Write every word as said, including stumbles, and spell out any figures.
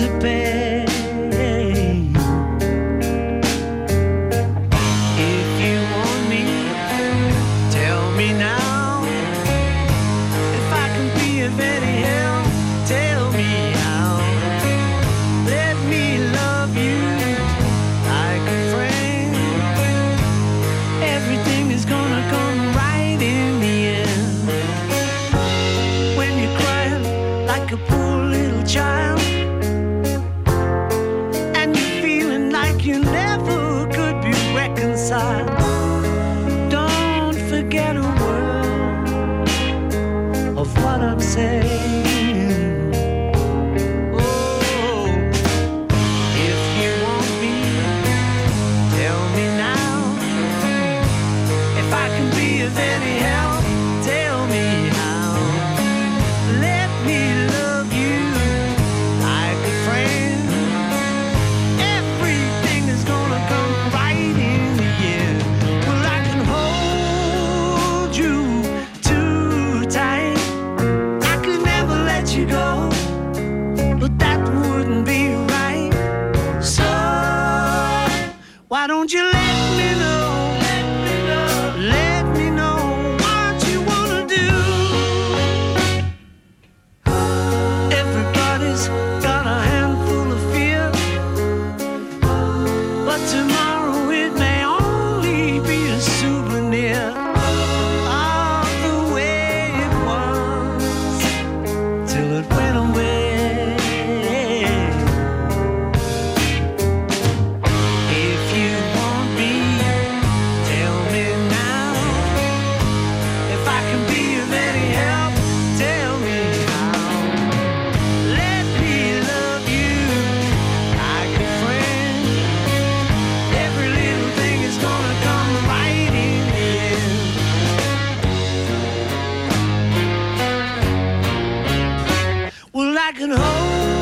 to pay. If you want me, tell me now. If I can be of any help, tell me how. Let me love you like a friend. Everything is gonna come right in the end. When you cry like a poor little child, and you're feeling like you never could be reconciled, don't forget a word of what I'm saying. Oh, if you want me, tell me now. If I can be of any help, tell me how. Let me love you like a friend. Everything is gonna come right in the end. Well, I can hold you too tight. I could never let you go, but that wouldn't be right. So why don't you let me know? Let me know. Let me know what you wanna do. Everybody's got a handful of fear, but tomorrow it may only be a souvenir of the way it was till it went away. If you want me, tell me now. If I can be of any help, tell me how. Let me love you like a friend. Every little thing is gonna come right in the end. Well, I can hold